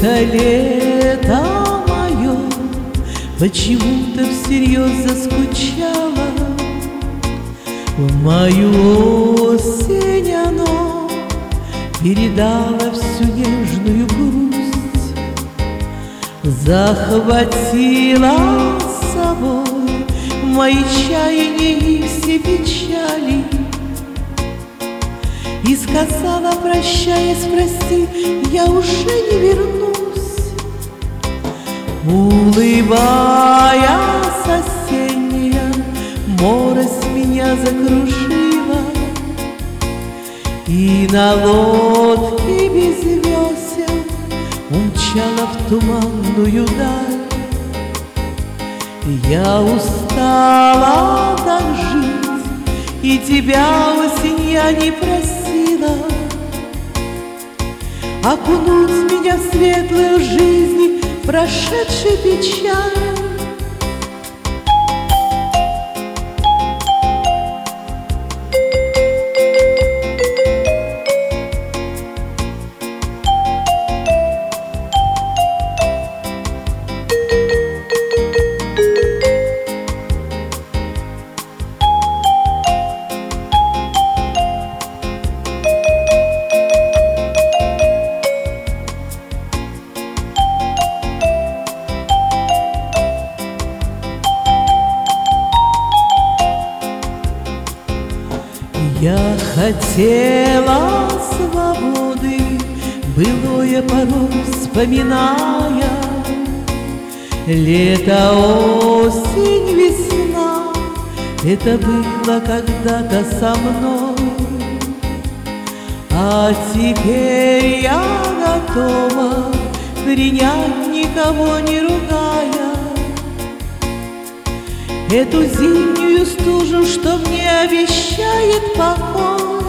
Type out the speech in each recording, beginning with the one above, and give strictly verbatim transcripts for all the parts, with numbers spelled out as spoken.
Это лето мое почему-то всерьез заскучало. В мою осень оно передало всю нежную грусть, захватила с собой мои чаяния и все печали, и сказала, прощаясь, прости, я уже не вернусь. Улыбаясь, осенняя морось меня закружила, и на лодке без весел умчала в туманную даль. Я устала так жить, и тебя, осень, я не просила окунуть меня в светлую жизнь прошедшей печали. Я хотела свободы, былое порой вспоминая. Лето, осень, весна — это было когда-то со мной. А теперь я готова принять, никого не ругая, эту зимнюю стужу, что мне обещает покой.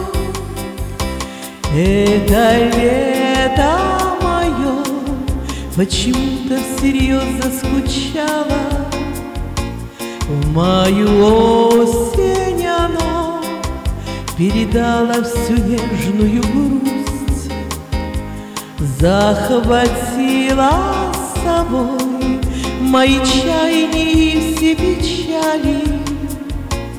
Это лето мое почему-то всерьез заскучало. В мою осень оно передало всю нежную грусть, захватила с собой мои чаяния и все печали,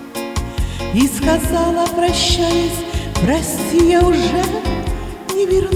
и сказала, прощаясь, прости, я уже не вернусь.